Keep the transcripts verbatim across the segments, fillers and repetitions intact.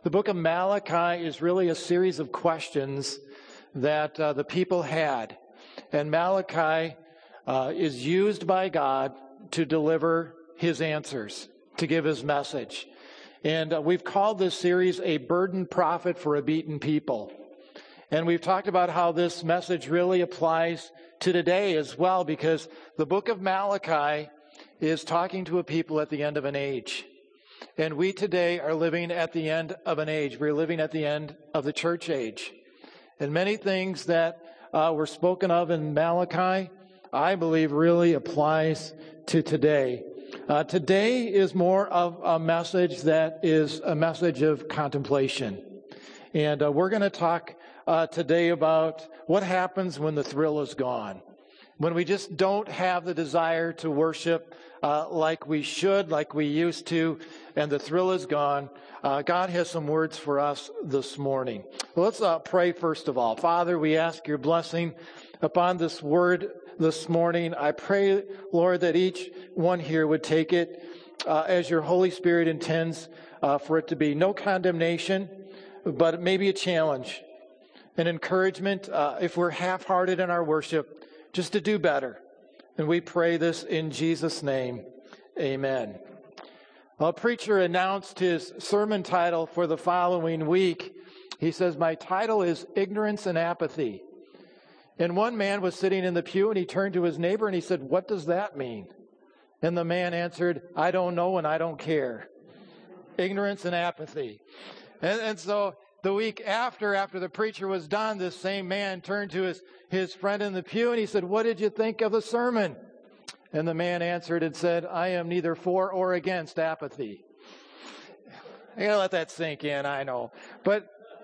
The book of Malachi is really a series of questions that uh, the people had. And Malachi uh, is used by God to deliver his answers, to give his message. And uh, we've called this series A Burdened Prophet for a Beaten People. And we've talked about how this message really applies to today as well, because the book of Malachi is talking to a people at the end of an age. And we today are living at the end of an age. We're living at the end of the church age. And many things that uh, were spoken of in Malachi, I believe, really applies to today. Uh, today is more of a message that is a message of contemplation. And uh, we're going to talk uh, today about what happens when the thrill is gone. When we just don't have the desire to worship uh, like we should, like we used to, and the thrill is gone. Uh, God has some words for us this morning. Well, let's uh, pray first of all. Father, we ask your blessing upon this word this morning. I pray, Lord, that each one here would take it uh, as your Holy Spirit intends uh, for it to be. No condemnation, but maybe a challenge, an encouragement uh, if we're half-hearted in our worship, just to do better. And we pray this in Jesus' name. Amen. A preacher announced his sermon title for the following week. He says, "My title is Ignorance and Apathy." And one man was sitting in the pew, and he turned to his neighbor and he said, "What does that mean?" And the man answered, "I don't know and I don't care." Ignorance and apathy. And, and so the week after, after the preacher was done, this same man turned to his, his friend in the pew and he said, "What did you think of the sermon?" And the man answered and said, "I am neither for or against apathy." I gotta let that sink in, I know. But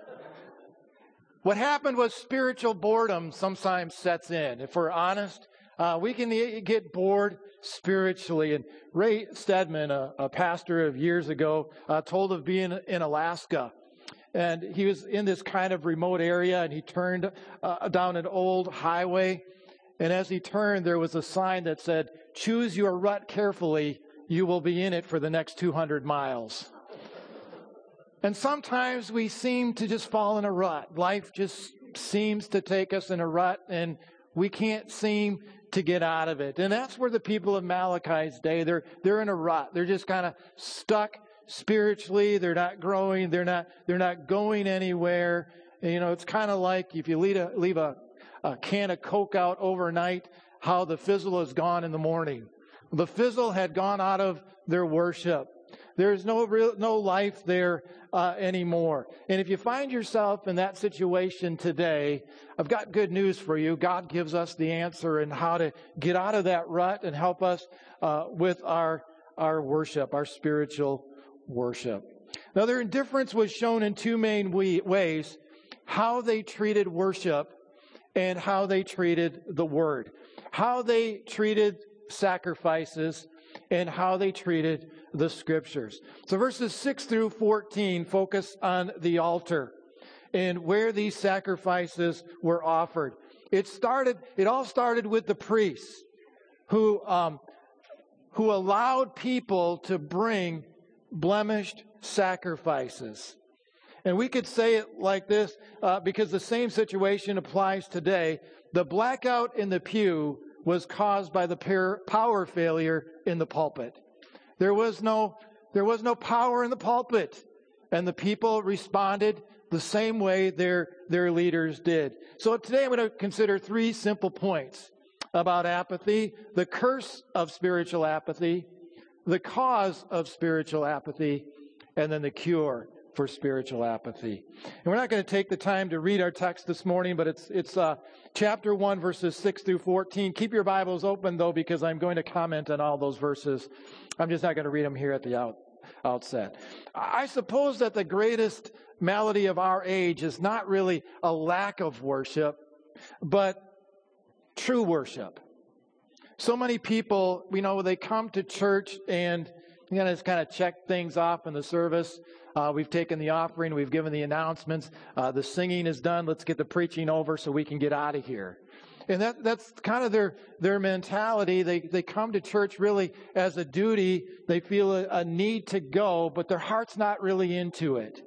what happened was spiritual boredom sometimes sets in. If we're honest, uh, we can get bored spiritually. And Ray Stedman, a, a pastor of years ago, uh, told of being in Alaska. And he was in this kind of remote area, and he turned uh, down an old highway. And as he turned, there was a sign that said, "Choose your rut carefully. You will be in it for the next two hundred miles. And sometimes we seem to just fall in a rut. Life just seems to take us in a rut, and we can't seem to get out of it. And that's where the people of Malachi's day, they're they're in a rut. They're just kind of stuck spiritually. They're not growing. They're not they're not going anywhere. And, you know, it's kind of like if you leave a leave a, a can of Coke out overnight, how the fizzle is gone in the morning. The fizzle had gone out of their worship. There's no real, no life there uh, anymore. And if you find yourself in that situation today, I've got good news for you. God gives us the answer in how to get out of that rut and help us uh, with our our worship, our spiritual worship. Now, their indifference was shown in two main we- ways: how they treated worship and how they treated the Word, how they treated sacrifices, and how they treated the Scriptures. So verses six through fourteen focus on the altar and where these sacrifices were offered. It started. It all started with the priests who um, who allowed people to bring blemished sacrifices. And we could say it like this uh, because the same situation applies today. The blackout in the pew was caused by the power failure in the pulpit. There was no, there was no power in the pulpit, and the people responded the same way their, their leaders did. So today I'm going to consider three simple points about apathy: the curse of spiritual apathy, the cause of spiritual apathy, and then the cure for spiritual apathy. And we're not going to take the time to read our text this morning, but it's it's uh, chapter one, verses six through fourteen. Keep your Bibles open, though, because I'm going to comment on all those verses. I'm just not going to read them here at the out, outset. I suppose that the greatest malady of our age is not really a lack of worship, but true worship. So many people, you know, they come to church and you know, just kind of check things off in the service. Uh, we've taken the offering. We've given the announcements. Uh, the singing is done. Let's get the preaching over so we can get out of here. And that that's kind of their their mentality. They they come to church really as a duty. They feel a, a need to go, but their heart's not really into it.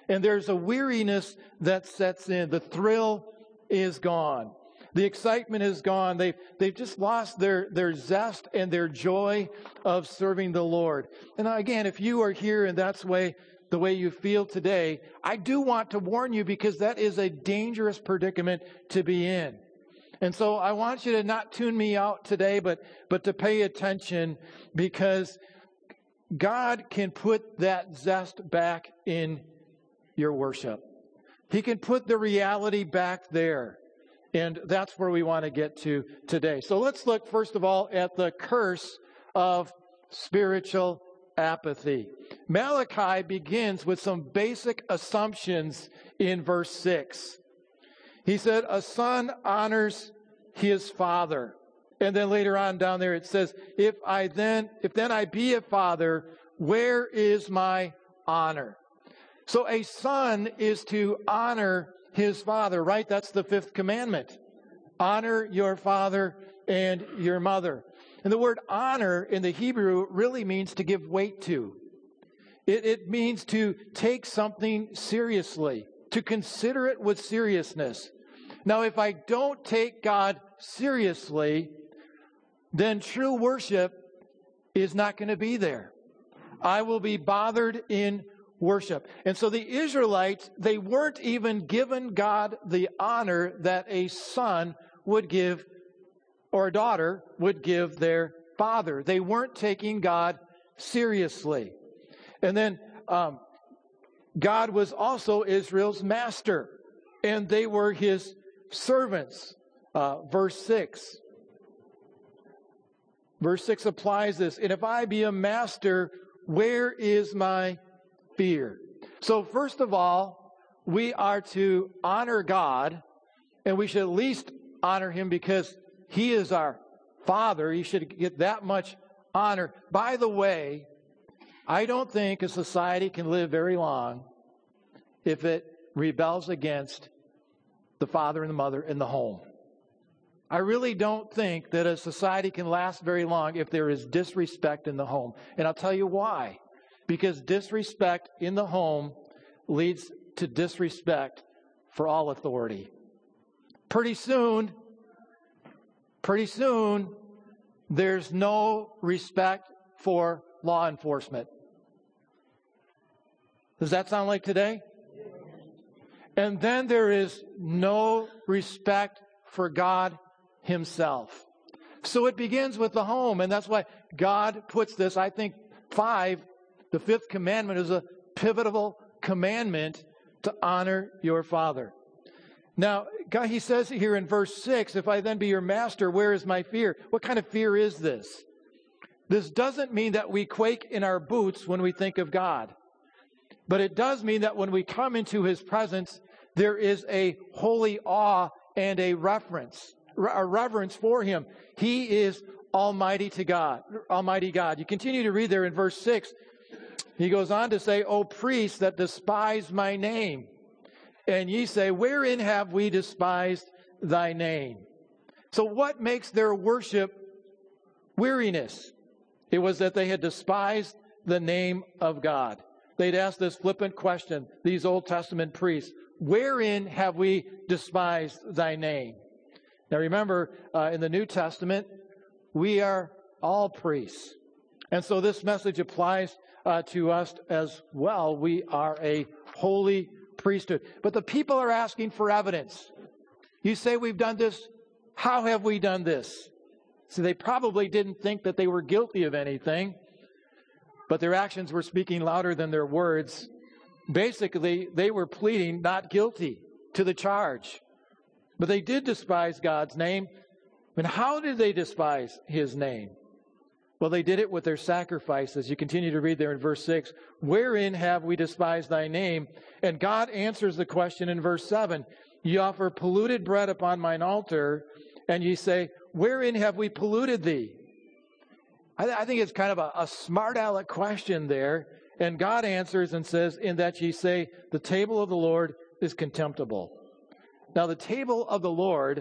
And there's a weariness that sets in. The thrill is gone. The excitement is gone. They've, they've just lost their, their zest and their joy of serving the Lord. And again, if you are here and that's way, the way you feel today, I do want to warn you because that is a dangerous predicament to be in. And so I want you to not tune me out today, but, but to pay attention, because God can put that zest back in your worship. He can put the reality back there. And that's where we want to get to today. So let's look, first of all, at the curse of spiritual apathy. Malachi begins with some basic assumptions in verse six. He said, a son honors his father. And then later on down there it says, if I then, if then I be a father, where is my honor? So a son is to honor his father, right? That's the fifth commandment. Honor your father and your mother. And the word honor in the Hebrew really means to give weight to. It, it means to take something seriously, to consider it with seriousness. Now, if I don't take God seriously, then true worship is not going to be there. I will be bothered in worship. And so the Israelites, they weren't even given God the honor that a son would give, or a daughter would give their father. They weren't taking God seriously. And then um, God was also Israel's master, and they were his servants. Uh, verse six. Verse six applies this. And if I be a master, where is my fear? So first of all, we are to honor God, and we should at least honor him because he is our Father. He should get that much honor. By the way, I don't think a society can live very long if it rebels against the father and the mother in the home. I really don't think that a society can last very long if there is disrespect in the home. And I'll tell you why. Because disrespect in the home leads to disrespect for all authority. Pretty soon, pretty soon, there's no respect for law enforcement. Does that sound like today? And then there is no respect for God himself. So it begins with the home, and that's why God puts this, I think, five, the fifth commandment is a pivotal commandment to honor your father. Now, God, he says here in verse six, if I then be your master, where is my fear? What kind of fear is this? This doesn't mean that we quake in our boots when we think of God. But it does mean that when we come into his presence, there is a holy awe and a reverence, a reverence for him. He is Almighty to God, Almighty God. You continue to read there in verse six. He goes on to say, O priests that despise my name. And ye say, wherein have we despised thy name? So what makes their worship weariness? It was that they had despised the name of God. They'd ask this flippant question, these Old Testament priests, wherein have we despised thy name? Now remember, uh, in the New Testament, we are all priests. And so this message applies uh, to us as well. We are a holy priesthood. But the people are asking for evidence. You say we've done this. How have we done this? So they probably didn't think that they were guilty of anything, but their actions were speaking louder than their words. Basically, they were pleading not guilty to the charge. But they did despise God's name. And how did they despise his name? Well, they did it with their sacrifices. You continue to read there in verse six. Wherein have we despised thy name? And God answers the question in verse seven. Ye offer polluted bread upon mine altar, and ye say, wherein have we polluted thee? I, th- I think it's kind of a, a smart aleck question there. And God answers and says, in that ye say, the table of the Lord is contemptible. Now, the table of the Lord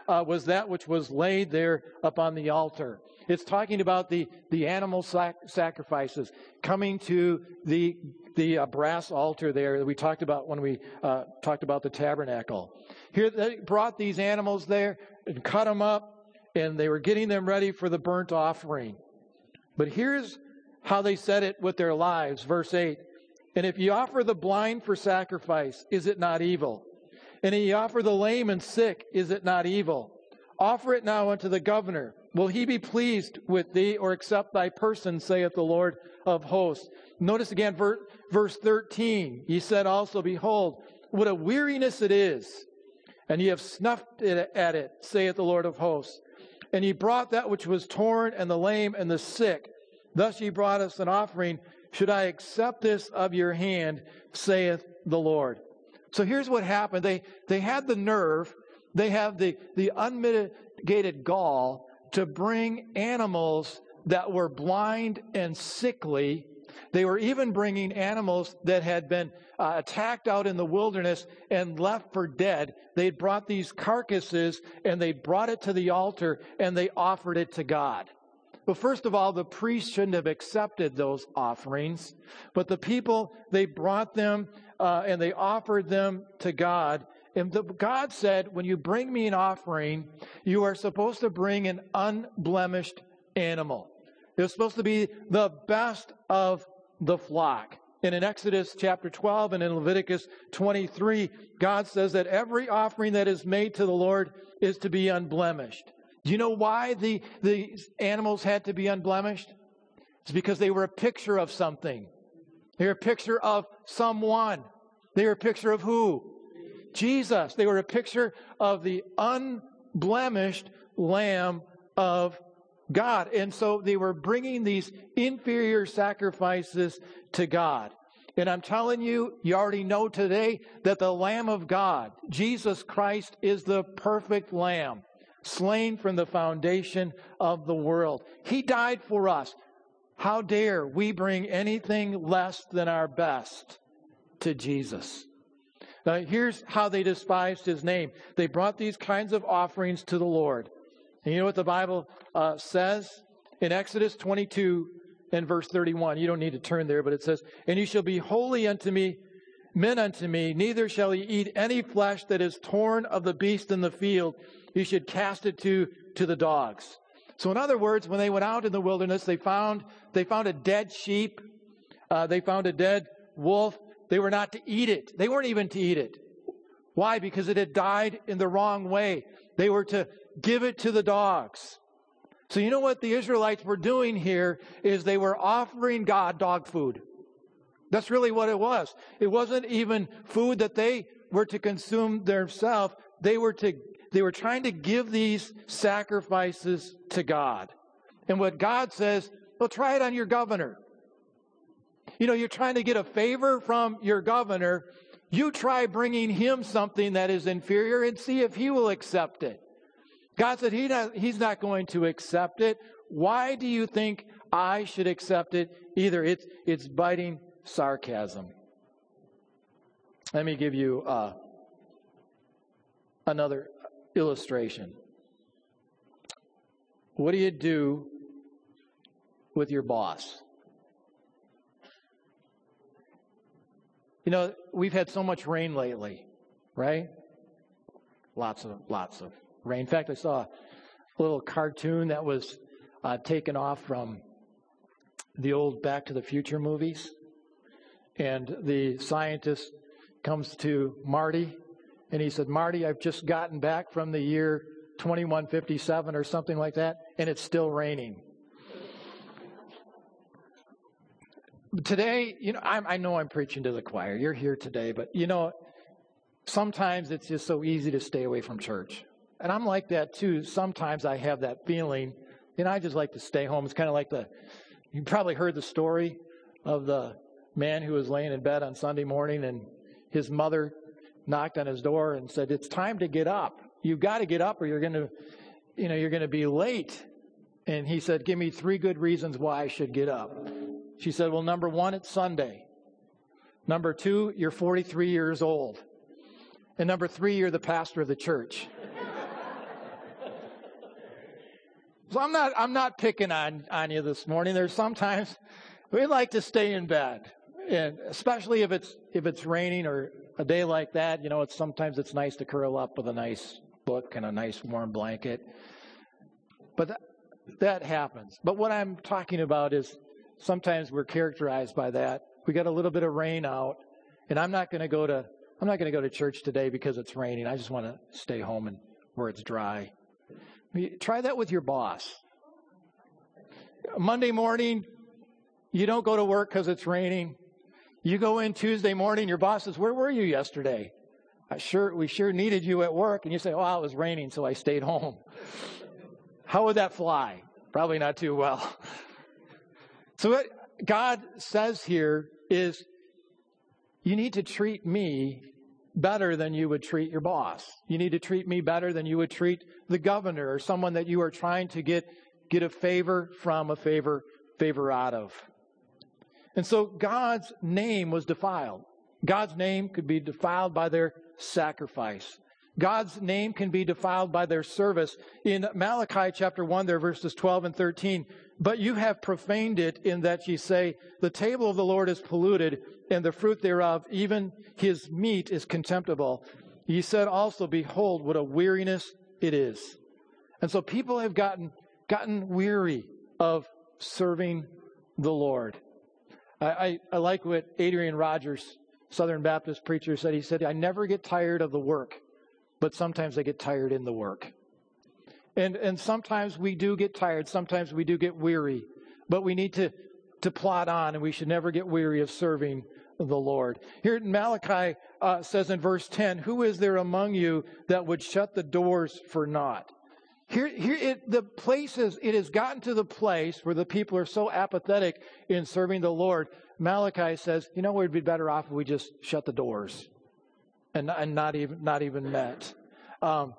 uh, was that which was laid there upon the altar. It's talking about the, the animal sac- sacrifices coming to the, the uh, brass altar there that we talked about when we uh, talked about the tabernacle. Here they brought these animals there and cut them up, and they were getting them ready for the burnt offering. But here's how they said it with their lives. Verse eight, and if ye offer the blind for sacrifice, is it not evil? And if ye offer the lame and sick, is it not evil? Offer it now unto the governor. Will he be pleased with thee, or accept thy person, saith the Lord of hosts? Notice again, verse thirteen. Ye said also, behold, what a weariness it is, and ye have snuffed it at it, saith the Lord of hosts. And ye brought that which was torn, and the lame, and the sick. Thus ye brought us an offering. Should I accept this of your hand, saith the Lord. So here's what happened. They they had the nerve, they have the, the unmitigated gall to bring animals that were blind and sickly. They were even bringing animals that had been uh, attacked out in the wilderness and left for dead. They'd brought these carcasses and they brought it to the altar and they offered it to God. Well, first of all, the priest shouldn't have accepted those offerings, but the people, they brought them uh, and they offered them to God. And the, God said, when you bring me an offering, you are supposed to bring an unblemished animal. It was supposed to be the best of the flock. And in Exodus chapter twelve and in Leviticus twenty-three, God says that every offering that is made to the Lord is to be unblemished. Do you know why the, the animals had to be unblemished? It's because they were a picture of something. They were a picture of someone. They were a picture of who? Jesus. They were a picture of the unblemished Lamb of God. And so they were bringing these inferior sacrifices to God. And I'm telling you, you already know today that the Lamb of God, Jesus Christ, is the perfect Lamb, slain from the foundation of the world. He died for us. How dare we bring anything less than our best to Jesus? Now, here's how they despised his name. They brought these kinds of offerings to the Lord. And you know what the Bible uh, says? In Exodus twenty-two and verse thirty-one, you don't need to turn there, but it says, and you shall be holy unto me, men unto me, neither shall ye eat any flesh that is torn of the beast in the field. You should cast it to, to the dogs. So in other words, when they went out in the wilderness, they found, they found a dead sheep. Uh, they found a dead wolf. They were not to eat it. They weren't even to eat it. Why? Because it had died in the wrong way. They were to give it to the dogs. So you know what the Israelites were doing here is they were offering God dog food. That's really what it was. It wasn't even food that they were to consume themselves. They were to they were trying to give these sacrifices to God. And what God says, well, try it on your governor. You know, you're trying to get a favor from your governor. You try bringing him something that is inferior and see if he will accept it. God said he not, he's not going to accept it. Why do you think I should accept it? Either it's, it's biting sarcasm. Let me give you uh, another illustration. What do you do with your boss? You know, we've had so much rain lately, right? Lots of, lots of rain. In fact, I saw a little cartoon that was uh, taken off from the old Back to the Future movies. And the scientist comes to Marty, and he said, Marty, I've just gotten back from the year twenty-one fifty-seven or something like that, and it's still raining. Today, you know, I'm, I know I'm preaching to the choir. You're here today, but, you know, sometimes it's just so easy to stay away from church. And I'm like that, too. Sometimes I have that feeling, and I just like to stay home. It's kind of like the, you probably heard the story of the man who was laying in bed on Sunday morning, and his mother knocked on his door and said, it's time to get up. You've got to get up or you're going to, you know, you're going to be late. And he said, give me three good reasons why I should get up. She said, well, number one, it's Sunday. Number two, you're forty-three years old. And number three, you're the pastor of the church. So I'm not I'm not picking on, on you this morning. There's sometimes we like to stay in bed. And especially if it's if it's raining or a day like that, you know, it's sometimes it's nice to curl up with a nice book and a nice warm blanket. But that, that happens. But what I'm talking about is sometimes we're characterized by that. We got a little bit of rain out, and I'm not going to go to I'm not going to go to church today because it's raining. I just want to stay home and where it's dry. I mean, try that with your boss. Monday morning, you don't go to work because it's raining. You go in Tuesday morning, your boss says, "Where were you yesterday?" I sure we sure needed you at work, and you say, "Oh, it was raining, so I stayed home." How would that fly? Probably not too well. So what God says here is, you need to treat me better than you would treat your boss. You need to treat me better than you would treat the governor or someone that you are trying to get get a favor from, a favor favor out of. And so God's name was defiled. God's name could be defiled by their sacrifice. God's name can be defiled by their service. In Malachi chapter one, there verses twelve and thirteen, "But you have profaned it in that ye say, the table of the Lord is polluted, and the fruit thereof, even his meat, is contemptible. Ye said also, behold, what a weariness it is." And so people have gotten gotten weary of serving the Lord. I, I, I like what Adrian Rogers, Southern Baptist preacher, said. He said, "I never get tired of the work, but sometimes I get tired in the work." And and sometimes we do get tired. Sometimes we do get weary. But we need to, to plod on, and we should never get weary of serving the Lord. Here in Malachi uh, says in verse ten, "Who is there among you that would shut the doors for naught?" Here, here it, the places, it has gotten to the place where the people are so apathetic in serving the Lord. Malachi says, you know, we'd be better off if we just shut the doors and, and not even not even met. Um,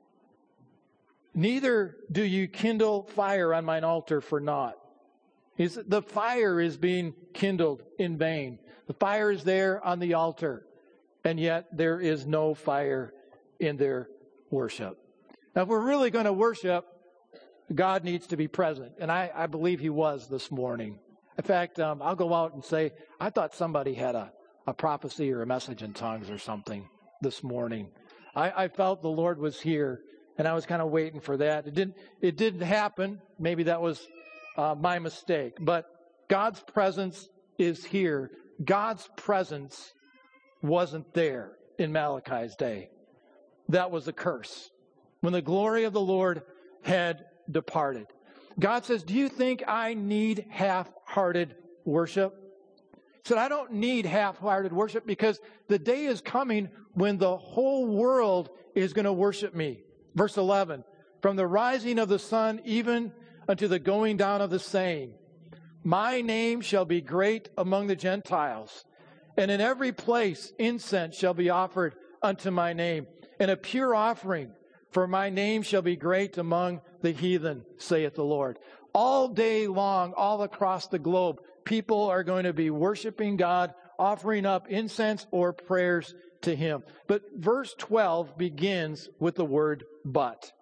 Neither do you kindle fire on mine altar for naught. He's, the fire is being kindled in vain. The fire is there on the altar, and yet there is no fire in their worship. Now, if we're really going to worship, God needs to be present, and I, I believe he was this morning. In fact, um, I'll go out and say, I thought somebody had a, a prophecy or a message in tongues or something this morning. I, I felt the Lord was here, and I was kind of waiting for that. It didn't, it didn't happen. Maybe that was uh, my mistake. But God's presence is here. God's presence wasn't there in Malachi's day. That was a curse. When the glory of the Lord had departed. God says, do you think I need half-hearted worship? He said, I don't need half-hearted worship because the day is coming when the whole world is going to worship me. Verse eleven, from the rising of the sun even unto the going down of the same, my name shall be great among the Gentiles, and in every place incense shall be offered unto my name, and a pure offering, for my name shall be great among the heathen, saith the Lord. All day long, all across the globe, people are going to be worshiping God, offering up incense or prayers to him. But verse twelve begins with the word but.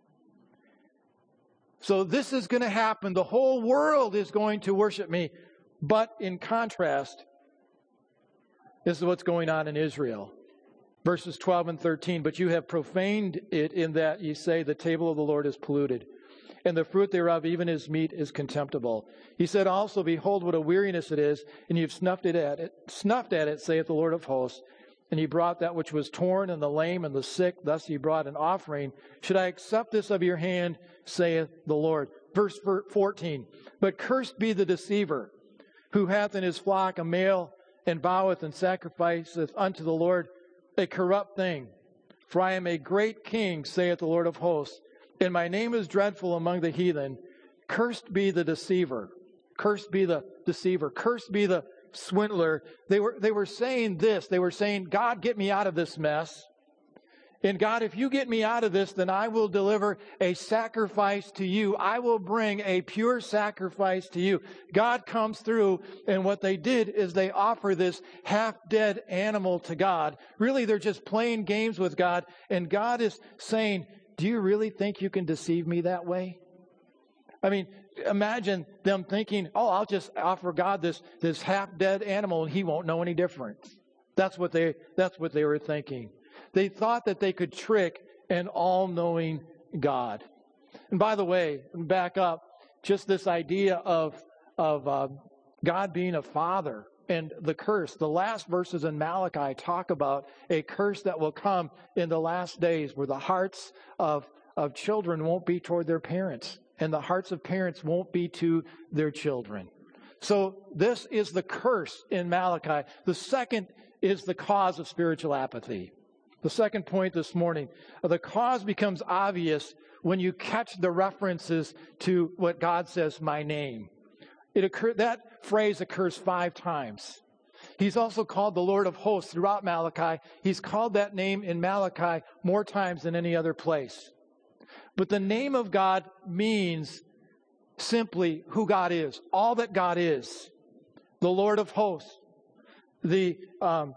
So this is going to happen. The whole world is going to worship me. But in contrast, this is what's going on in Israel. Verses twelve and thirteen, but you have profaned it in that ye say the table of the Lord is polluted, and the fruit thereof, even his meat, is contemptible. He said also, behold, what a weariness it is, and you've snuffed it at it, snuffed at it, saith the Lord of hosts. And he brought that which was torn, and the lame, and the sick. Thus he brought an offering. Should I accept this of your hand, saith the Lord? Verse fourteen, but cursed be the deceiver, who hath in his flock a male, and voweth and sacrificeth unto the Lord a corrupt thing. For I am a great king, saith the Lord of hosts, and my name is dreadful among the heathen. Cursed be the deceiver. Cursed be the deceiver. Cursed be the swindler. They were, they were saying this. They were saying, God, get me out of this mess. And God, if you get me out of this, then I will deliver a sacrifice to you. I will bring a pure sacrifice to you. God comes through, and what they did is they offer this half-dead animal to God. Really, they're just playing games with God. And God is saying, do you really think you can deceive me that way? I mean, imagine them thinking, oh, I'll just offer God this, this half-dead animal and he won't know any different. That's what they, that's what they were thinking. They thought that they could trick an all-knowing God. And by the way, back up, just this idea of, of uh, God being a father and the curse. The last verses in Malachi talk about a curse that will come in the last days where the hearts of, of children won't be toward their parents. And the hearts of parents won't be to their children. So this is the curse in Malachi. The second is the cause of spiritual apathy. The second point this morning, the cause becomes obvious when you catch the references to what God says, my name. It occur, that phrase occurs five times. He's also called the Lord of hosts throughout Malachi. He's called that name in Malachi more times than any other place. But the name of God means simply who God is, all that God is. The Lord of hosts. The um,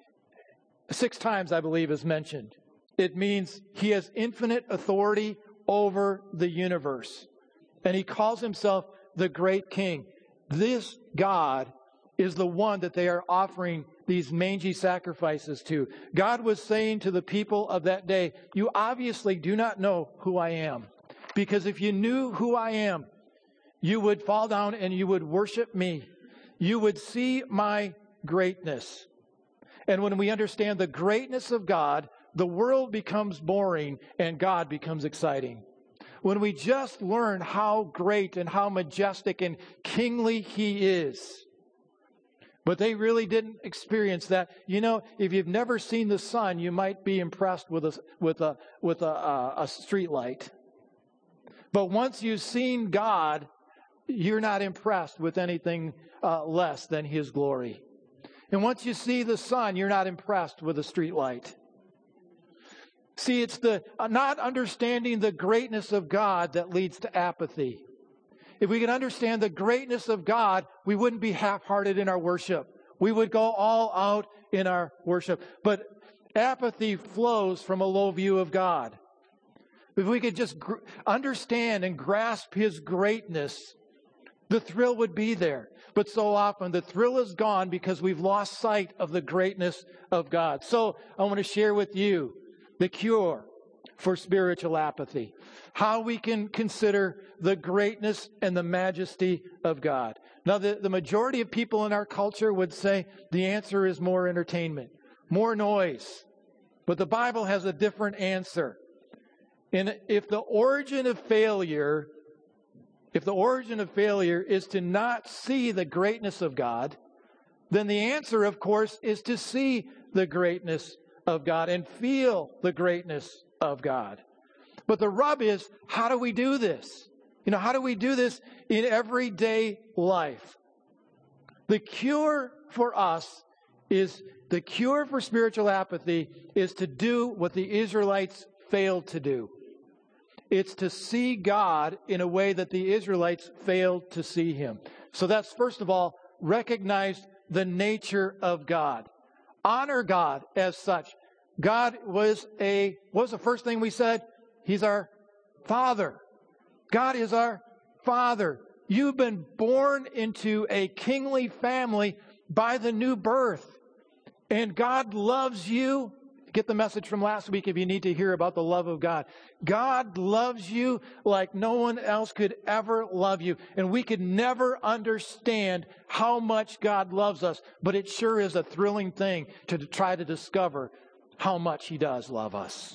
six times, I believe, is mentioned. It means he has infinite authority over the universe. And he calls himself the great king. This God is the one that they are offering these mangy sacrifices to. God was saying to the people of that day, you obviously do not know who I am. Because if you knew who I am, you would fall down and you would worship me. You would see my greatness. And when we understand the greatness of God, the world becomes boring and God becomes exciting. When we just learn how great and how majestic and kingly he is. But they really didn't experience that. You know, if you've never seen the sun, you might be impressed with a with a with a, a, a street light. But once you've seen God, you're not impressed with anything uh, less than his glory. And once you see the sun, you're not impressed with a street light. See, it's the uh, not understanding the greatness of God that leads to apathy. If we could understand the greatness of God, we wouldn't be half-hearted in our worship. We would go all out in our worship. But apathy flows from a low view of God. If we could just gr- understand and grasp his greatness, the thrill would be there. But so often the thrill is gone because we've lost sight of the greatness of God. So I want to share with you the cure for spiritual apathy. How we can consider the greatness and the majesty of God. Now, the, the majority of people in our culture would say the answer is more entertainment, more noise. But the Bible has a different answer. And if the origin of failure, if the origin of failure is to not see the greatness of God, then the answer, of course, is to see the greatness of God and feel the greatness of God. But the rub is, how do we do this? You know, how do we do this in everyday life? The cure for us is, the cure for spiritual apathy is to do what the Israelites failed to do. It's to see God in a way that the Israelites failed to see him. So that's, first of all, recognize the nature of God. Honor God as such. God was a, what was the first thing we said? He's our Father. God is our Father. You've been born into a kingly family by the new birth. And God loves you. Get the message from last week if you need to hear about the love of God. God loves you like no one else could ever love you. And we could never understand how much God loves us. But it sure is a thrilling thing to try to discover how much he does love us.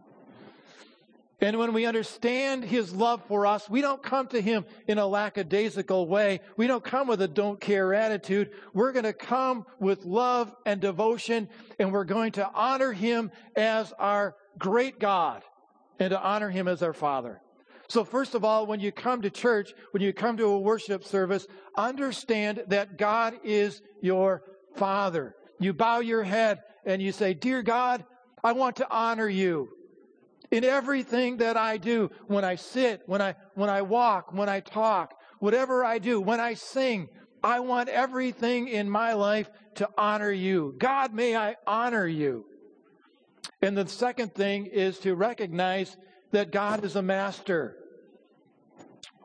And when we understand his love for us, we don't come to him in a lackadaisical way. We don't come with a don't care attitude. We're going to come with love and devotion, and we're going to honor him as our great God and to honor him as our Father. So first of all, when you come to church, when you come to a worship service, understand that God is your Father. You bow your head and you say, "Dear God, I want to honor you in everything that I do, when I sit, when I when I walk, when I talk, whatever I do, when I sing, I want everything in my life to honor you. God, may I honor you." And the second thing is to recognize that God is a master.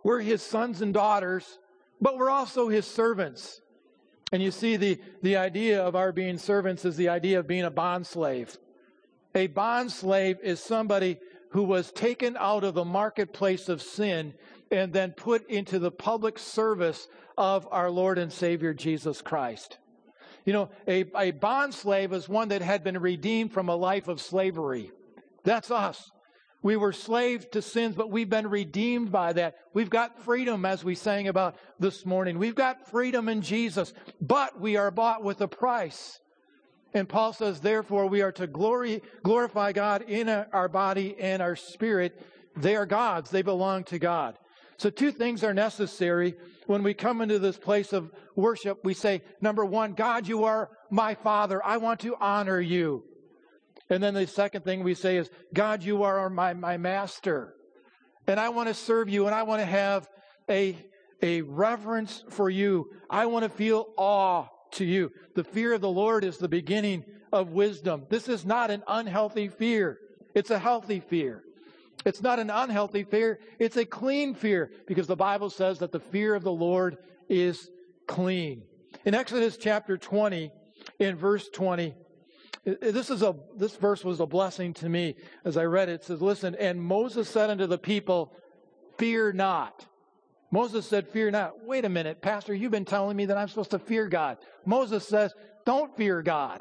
We're His sons and daughters, but we're also His servants. And you see, the, the idea of our being servants is the idea of being a bond slave. A bond slave is somebody who was taken out of the marketplace of sin and then put into the public service of our Lord and Savior Jesus Christ. You know, a, a bond slave is one that had been redeemed from a life of slavery. That's us. We were slaves to sins, but we've been redeemed by that. We've got freedom, as we sang about this morning. We've got freedom in Jesus, but we are bought with a price. And Paul says, therefore, we are to glory, glorify God in our body and our spirit. They are God's. They belong to God. So two things are necessary when we come into this place of worship. We say, number one, God, you are my Father. I want to honor you. And then the second thing we say is, God, you are my, my master. And I want to serve you, and I want to have a, a reverence for you. I want to feel awe to you. The fear of the Lord is the beginning of wisdom. This is not an unhealthy fear. It's a healthy fear. It's not an unhealthy fear. It's a clean fear, because the Bible says that the fear of the Lord is clean. In Exodus chapter twenty, in verse twenty, This is a this verse was a blessing to me as I read it. It says, listen, and Moses said unto the people, fear not. Moses said, fear not. Wait a minute, Pastor, you've been telling me that I'm supposed to fear God. Moses says, don't fear God.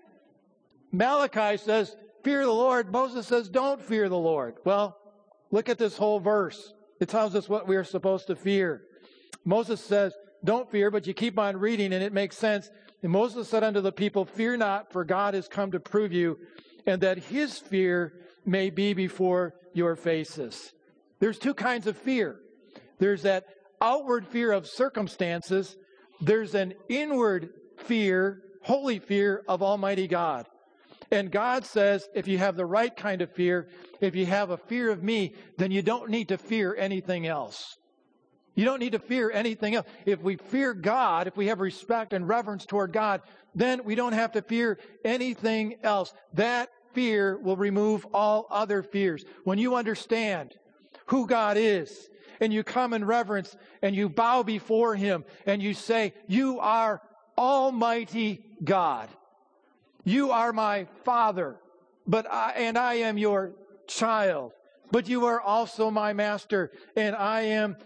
Malachi says, fear the Lord. Moses says, don't fear the Lord. Well, look at this whole verse. It tells us what we are supposed to fear. Moses says, don't fear, but you keep on reading and it makes sense. And Moses said unto the people, fear not, for God has come to prove you, and that His fear may be before your faces. There's two kinds of fear. There's that outward fear of circumstances. There's an inward fear, holy fear of Almighty God. And God says, if you have the right kind of fear, if you have a fear of me, then you don't need to fear anything else. You don't need to fear anything else. If we fear God, if we have respect and reverence toward God, then we don't have to fear anything else. That fear will remove all other fears. When you understand who God is, and you come in reverence, and you bow before Him, and you say, you are Almighty God. You are my Father, but I, and I am your child. But you are also my master, and I am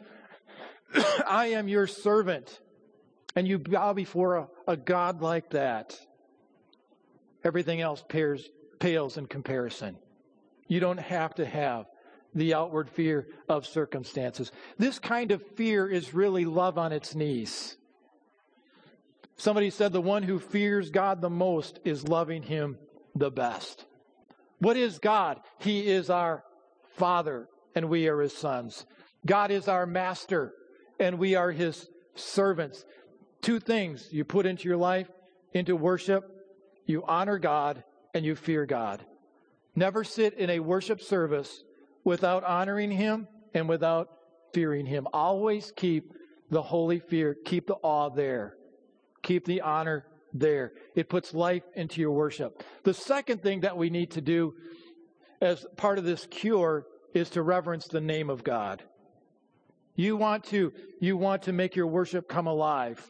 I am your servant. And you bow before a, a God like that. Everything else pales, pales in comparison. You don't have to have the outward fear of circumstances. This kind of fear is really love on its knees. Somebody said the one who fears God the most is loving Him the best. What is God? He is our Father, and we are His sons. God is our master, and we are His servants. Two things you put into your life, into worship. You honor God and you fear God. Never sit in a worship service without honoring Him and without fearing Him. Always keep the holy fear, keep the awe there. Keep the honor there. It puts life into your worship. The second thing that we need to do as part of this cure is to reverence the name of God. You want to, you want to make your worship come alive.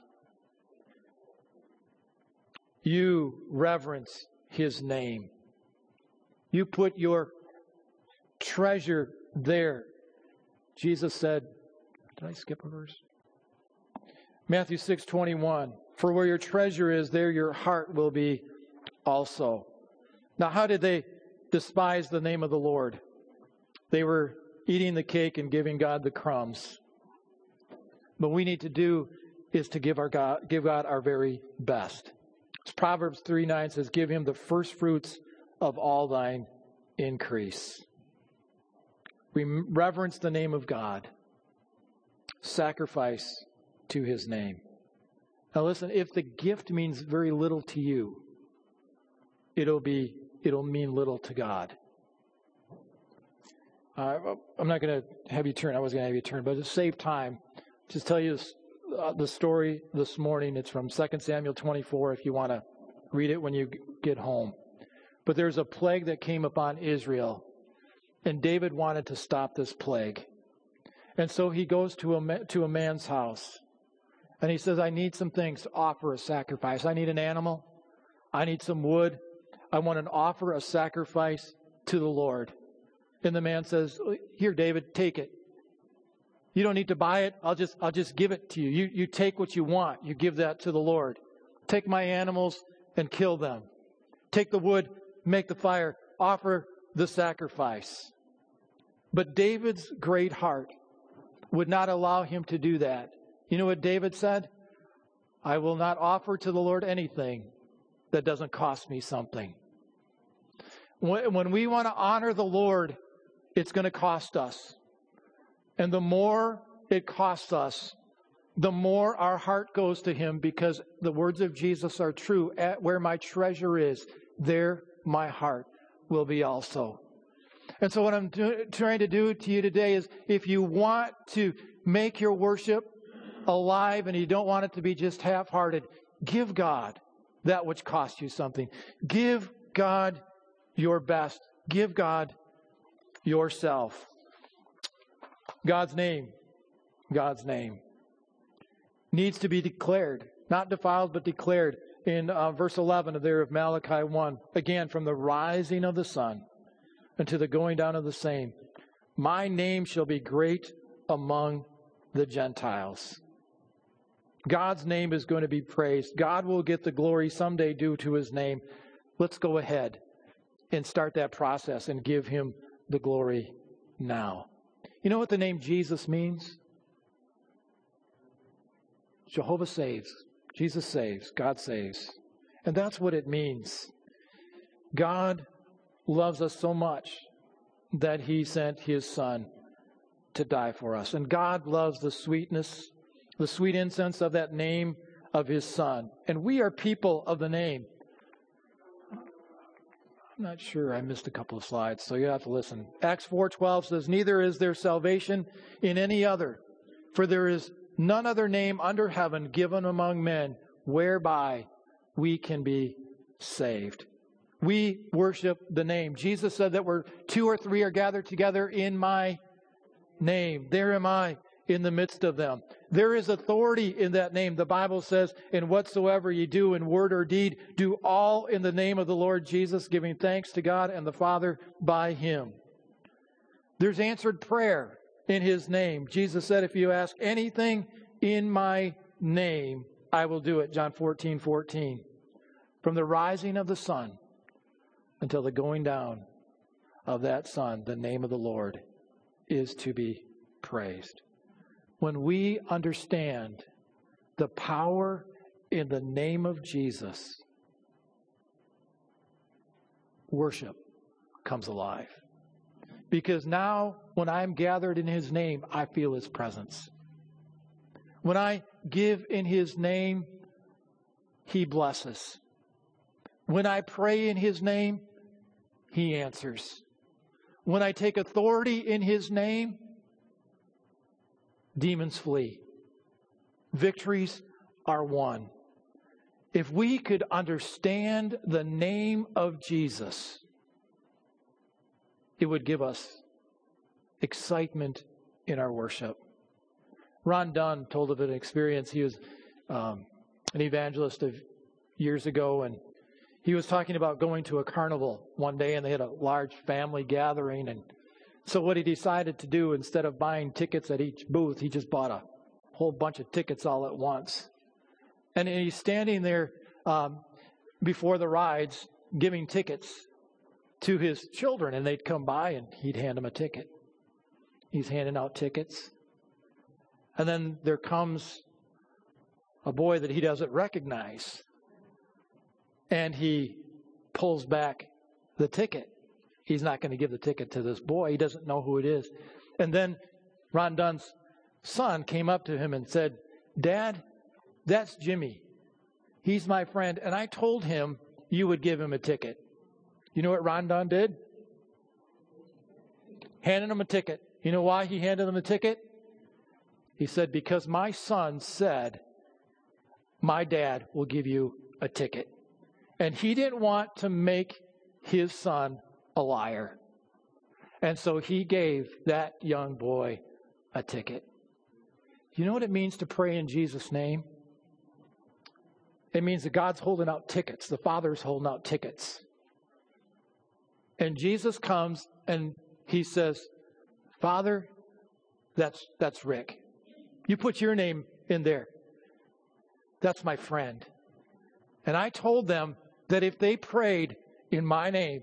You reverence His name. You put your treasure there. Jesus said, did I skip a verse? Matthew six twenty-one. For where your treasure is, there your heart will be also. Now, how did they despise the name of the Lord? They were eating the cake and giving God the crumbs. What we need to do is to give our God, give God our very best. Proverbs three nine says, give Him the first fruits of all thine increase. We reverence the name of God. Sacrifice to His name. Now listen, if the gift means very little to you, it'll be it'll mean little to God. Uh, I'm not going to have you turn. I was going to have you turn, but to save time, just tell you this, uh, the story this morning. It's from Second Samuel twenty-four if you want to read it when you get home. But there's a plague that came upon Israel, and David wanted to stop this plague. And so he goes to a, ma- to a man's house. And he says, I need some things to offer a sacrifice. I need an animal. I need some wood. I want to offer a sacrifice to the Lord. And the man says, here, David, take it. You don't need to buy it. I'll just, I'll just give it to you. You, you take what you want. You give that to the Lord. Take my animals and kill them. Take the wood, make the fire, offer the sacrifice. But David's great heart would not allow him to do that. You know what David said? I will not offer to the Lord anything that doesn't cost me something. When we want to honor the Lord, it's going to cost us. And the more it costs us, the more our heart goes to Him, because the words of Jesus are true. At where my treasure is, there my heart will be also. And so what I'm do, trying to do to you today is, if you want to make your worship alive and you don't want it to be just half-hearted, give God that which costs you something. Give God your best. Give God yourself. God's name, God's name needs to be declared, not defiled, but declared in uh, verse eleven of there of Malachi one. Again, from the rising of the sun unto the going down of the same, my name shall be great among the Gentiles. God's name is going to be praised. God will get the glory someday due to His name. Let's go ahead and start that process and give Him the glory now. You know what the name Jesus means? Jehovah saves. Jesus saves. God saves. And that's what it means. God loves us so much that He sent His Son to die for us. And God loves the sweetness, the sweet incense of that name of His Son. And we are people of the name. I'm not sure. I missed a couple of slides, so you have to listen. Acts four twelve says, neither is there salvation in any other, for there is none other name under heaven given among men whereby we can be saved. We worship the name. Jesus said that where two or three are gathered together in my name, there am I in the midst of them. There is authority in that name. The Bible says, and whatsoever you do in word or deed, do all in the name of the Lord Jesus, giving thanks to God and the Father by Him. There's answered prayer in His name. Jesus said, if you ask anything in my name, I will do it. John fourteen fourteen. From the rising of the sun until the going down of that sun, the name of the Lord is to be praised. When we understand the power in the name of Jesus, worship comes alive. Because now, when I'm gathered in His name, I feel His presence. When I give in His name, He blesses. When I pray in His name, He answers. When I take authority in His name, demons flee. Victories are won. If we could understand the name of Jesus, it would give us excitement in our worship. Ron Dunn told of an experience. He was um, an evangelist of years ago, and he was talking about going to a carnival one day, and they had a large family gathering. And so what he decided to do, instead of buying tickets at each booth, he just bought a whole bunch of tickets all at once. And he's standing there um, before the rides giving tickets to his children, and they'd come by and he'd hand them a ticket. He's handing out tickets. And then there comes a boy that he doesn't recognize, and he pulls back the ticket. He's not going to give the ticket to this boy. He doesn't know who it is. And then Ron Dunn's son came up to him and said, Dad, that's Jimmy. He's my friend, and I told him you would give him a ticket. You know what Ron Dunn did? Handed him a ticket. You know why he handed him a ticket? He said, because my son said, my dad will give you a ticket. And he didn't want to make his son a liar. And so he gave that young boy a ticket. You know what it means to pray in Jesus' name? It means that God's holding out tickets. The Father's holding out tickets. And Jesus comes and he says, Father, that's that's Rick. You put your name in there. That's my friend. And I told them that if they prayed in my name,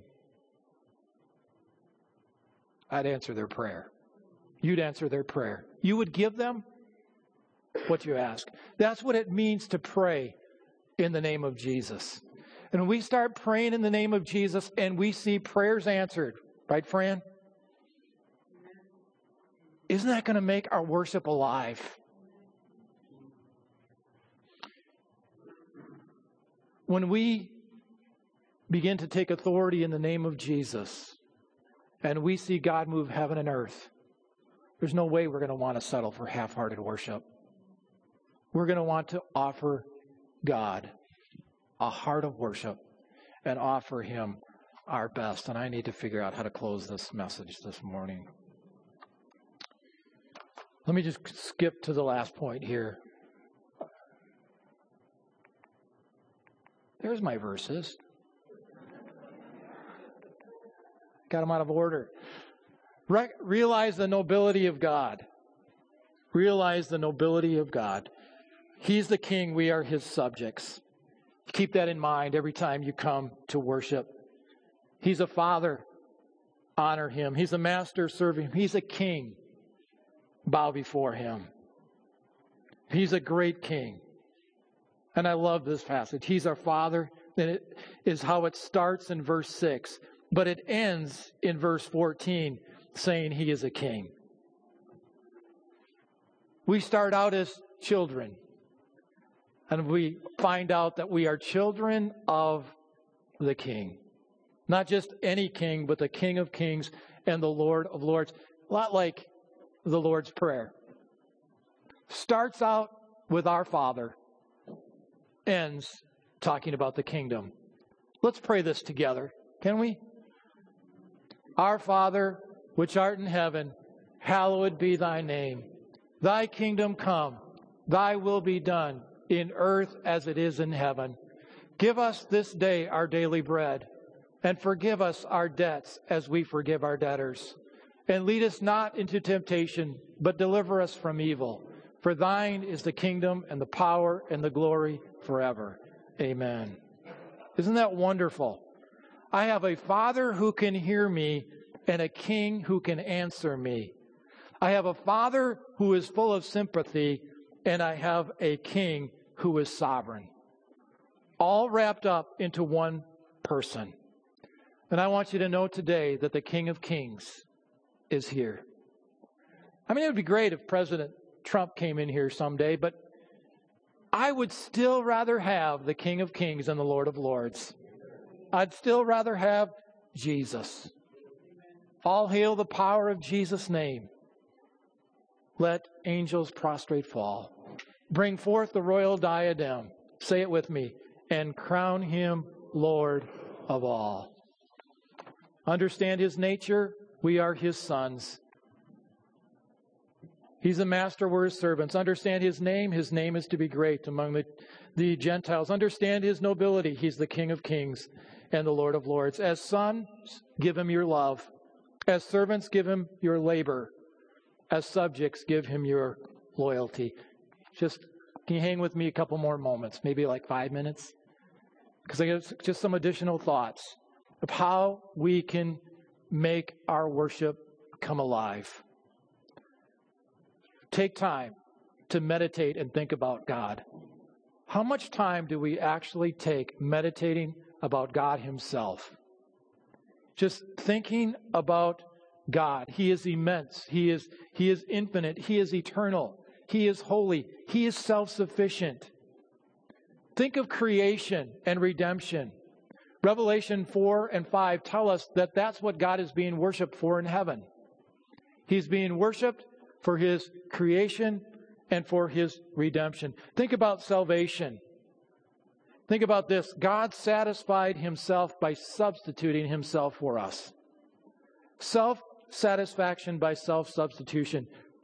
I'd answer their prayer. You'd answer their prayer. You would give them what you ask. That's what it means to pray in the name of Jesus. And when we start praying in the name of Jesus and we see prayers answered, right, Fran? Isn't that going to make our worship alive? When we begin to take authority in the name of Jesus and we see God move heaven and earth, there's no way we're going to want to settle for half-hearted worship. We're going to want to offer God a heart of worship and offer Him our best. And I need to figure out how to close this message this morning. Let me just skip to the last point here. There's my verses. Got them out of order. Re- realize the nobility of God. Realize the nobility of God. He's the king. We are His subjects. Keep that in mind every time you come to worship. He's a father. Honor Him. He's a master. Serve Him. He's a king. Bow before Him. He's a great king. And I love this passage. He's our Father. And it is how it starts in verse six. But it ends in verse fourteen saying He is a king. We start out as children. And we find out that we are children of the King. Not just any king, but the King of Kings and the Lord of Lords. A lot like the Lord's Prayer. Starts out with our Father. Ends talking about the kingdom. Let's pray this together. Can we? Our Father, which art in heaven, hallowed be thy name. Thy kingdom come. Thy will be done in earth as it is in heaven. Give us this day our daily bread, and forgive us our debts as we forgive our debtors. And lead us not into temptation, but deliver us from evil. For thine is the kingdom and the power and the glory forever. Amen. Isn't that wonderful? I have a Father who can hear me and a King who can answer me. I have a Father who is full of sympathy, and I have a King who is sovereign. All wrapped up into one person. And I want you to know today that the King of Kings is here. I mean, it would be great if President Trump came in here someday, but I would still rather have the King of Kings and the Lord of Lords. I'd still rather have Jesus. All hail the power of Jesus' name. Let angels prostrate fall. Bring forth the royal diadem. Say it with me. And crown Him Lord of all. Understand His nature. We are His sons. He's a master, we're His servants. Understand His name. His name is to be great among the, the Gentiles. Understand His nobility. He's the King of Kings and the Lord of Lords. As sons, give Him your love. As servants, give Him your labor. As subjects, give Him your loyalty. Just, can you hang with me a couple more moments? Maybe like five minutes? Because I have just some additional thoughts of how we can make our worship come alive. Take time to meditate and think about God. How much time do we actually take meditating about God Himself? Just thinking about God. He is immense. He is, he is infinite. He is eternal. He is holy. He is self-sufficient. Think of creation and redemption. Revelation four and five tell us that that's what God is being worshipped for in heaven. He's being worshipped for His creation and for His redemption. Think about salvation. Think about this. God satisfied Himself by substituting Himself for us. Self-satisfaction by self-substitution.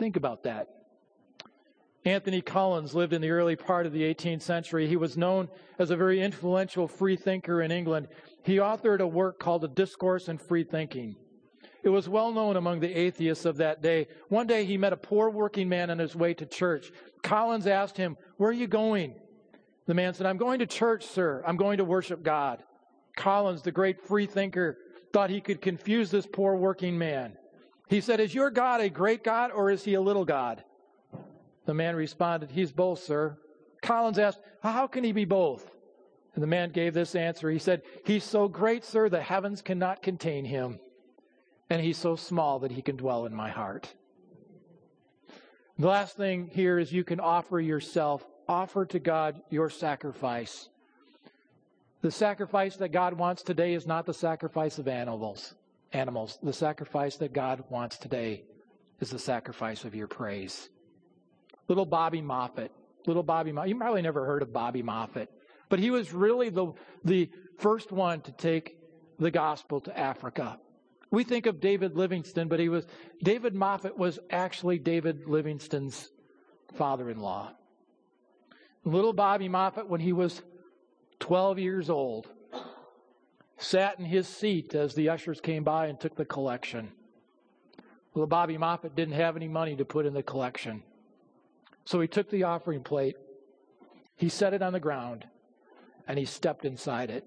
Think about that. Anthony Collins lived in the early part of the eighteenth century. He was known as a very influential free thinker in England. He authored a work called A Discourse in Free Thinking. It was well known among the atheists of that day. One day he met a poor working man on his way to church. Collins asked him, "Where are you going?" The man said, "I'm going to church, sir. I'm going to worship God." Collins, the great free thinker, thought he could confuse this poor working man. He said, "Is your God a great God or is he a little God?" The man responded, "He's both, sir." Collins asked, "How can he be both?" And the man gave this answer. He said, "He's so great, sir, the heavens cannot contain him. And he's so small that he can dwell in my heart." The last thing here is you can offer yourself. Offer to God your sacrifice. The sacrifice that God wants today is not the sacrifice of animals. Animals. The sacrifice that God wants today is the sacrifice of your praise. Little Bobby Moffat. Little Bobby Moffat. You probably never heard of Bobby Moffat. But he was really the, the first one to take the gospel to Africa. We think of David Livingstone, but he was David Moffat was actually David Livingstone's father-in-law. Little Bobby Moffat, when he was twelve years old, sat in his seat as the ushers came by and took the collection. Little Bobby Moffat didn't have any money to put in the collection. So he took the offering plate, he set it on the ground, and he stepped inside it.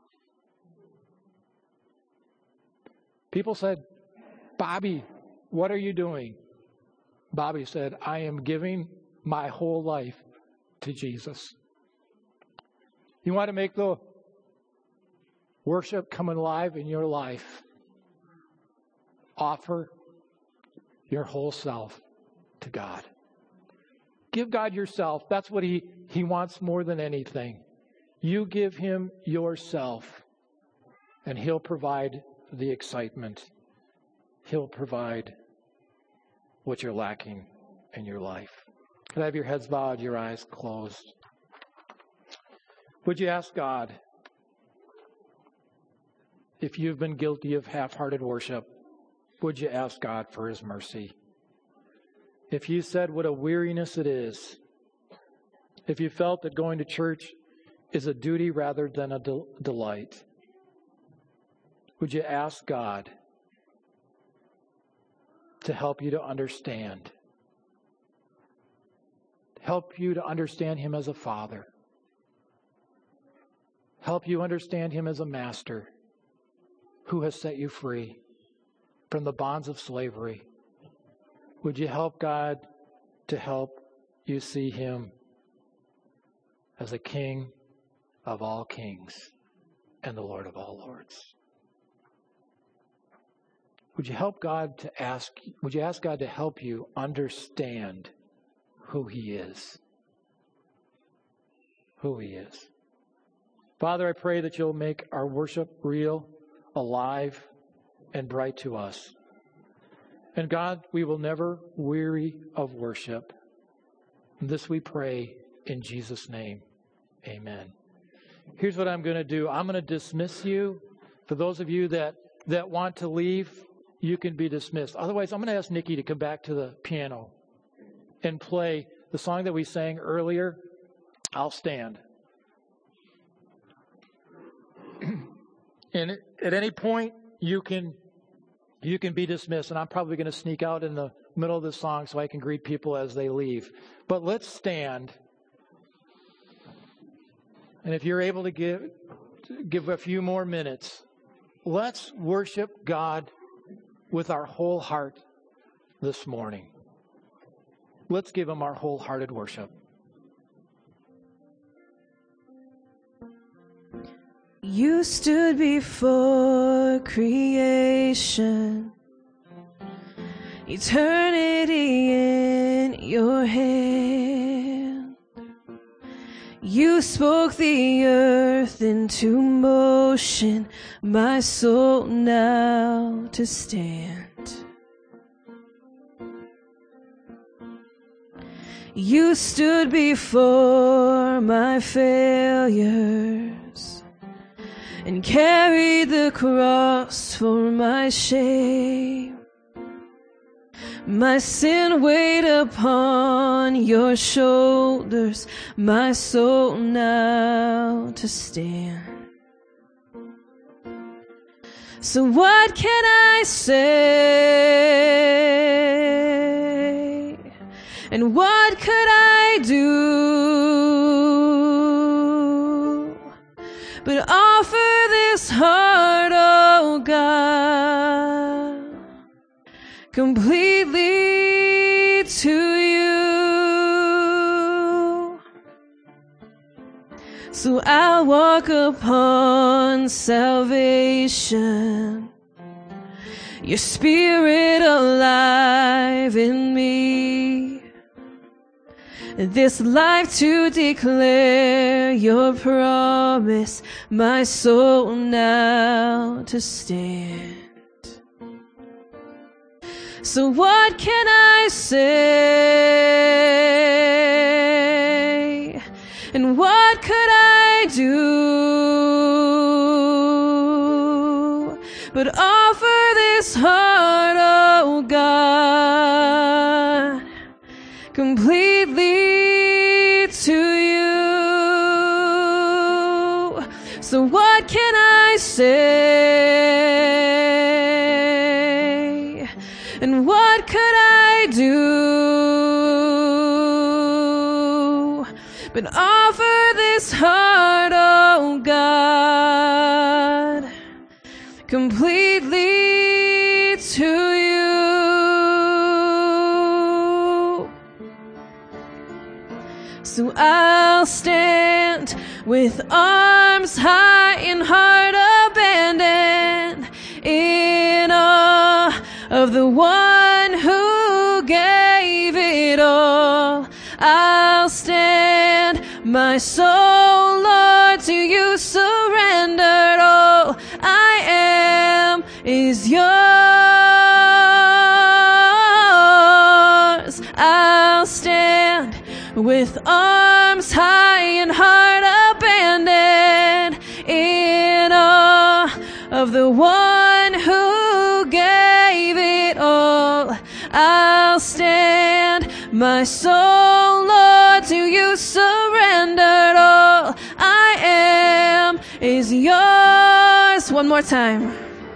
People said, "Bobby, what are you doing?" Bobby said, "I am giving my whole life to Jesus." You want to make the worship come alive in your life? Offer your whole self to God. Give God yourself. That's what he, he wants more than anything. You give him yourself, and he'll provide the excitement. He'll provide what you're lacking in your life. Could I have your heads bowed, your eyes closed? Would you ask God, if you've been guilty of half-hearted worship, would you ask God for his mercy? If you said what a weariness it is, if you felt that going to church is a duty rather than a del- delight, would you ask God to help you to understand? Help you to understand him as a father. Help you understand him as a master who has set you free from the bonds of slavery. Would you help God to help you see him as a King of all kings and the Lord of all lords? Would you help God to ask, would you ask God to help you understand who he is? Who he is. Father, I pray that you'll make our worship real, alive, and bright to us. And God, we will never weary of worship. And this we pray in Jesus' name. Amen. Here's what I'm going to do. I'm going to dismiss you. For those of you that, that want to leave, you can be dismissed. Otherwise, I'm going to ask Nikki to come back to the piano and play the song that we sang earlier, I'll Stand. And at any point, you can you can be dismissed. And I'm probably going to sneak out in the middle of the song so I can greet people as they leave. But let's stand. And if you're able to give, give a few more minutes, let's worship God with our whole heart this morning. Let's give him our wholehearted worship. You stood before creation, eternity in your hand. You spoke the earth into motion, my soul now to stand. You stood before my failures and carried the cross for my shame. My sin weighed upon your shoulders, my soul now to stand. So what can I say? And what could I do but offer this heart, oh God, completely to you? So I'll walk upon salvation, your spirit alive in me, this life to declare your promise, my soul now to stand. So what can I say? And what could I do but offer this heart, oh God, completely to you? So what can I say? And what could I do but offer this heart, oh God, completely to you? So I'll stand with arms high and heart abandoned, in awe of the one who gave it all. I'll stand, my soul, Lord, to you surrendered. All I am is yours. I'll stand with arms high and heart abandoned, in awe of the one who gave it all. I'll stand, my soul, Lord, to you surrendered. All I am is yours. One more time.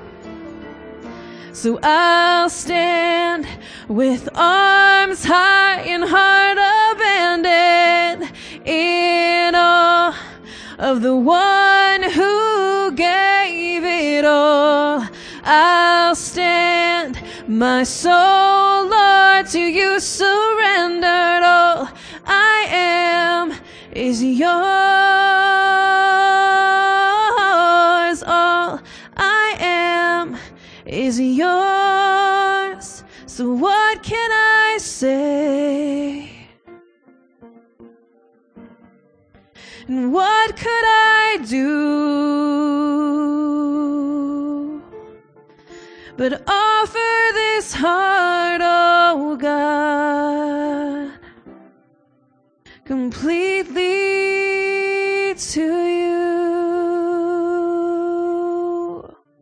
So I'll stand with arms high and heart abandoned, in awe of the one who gave it all. I'll stand, my soul, Lord, to you surrendered. All I am is yours. All I am is yours. So what can I say? And what could I do but offer this heart, oh God, completely to you?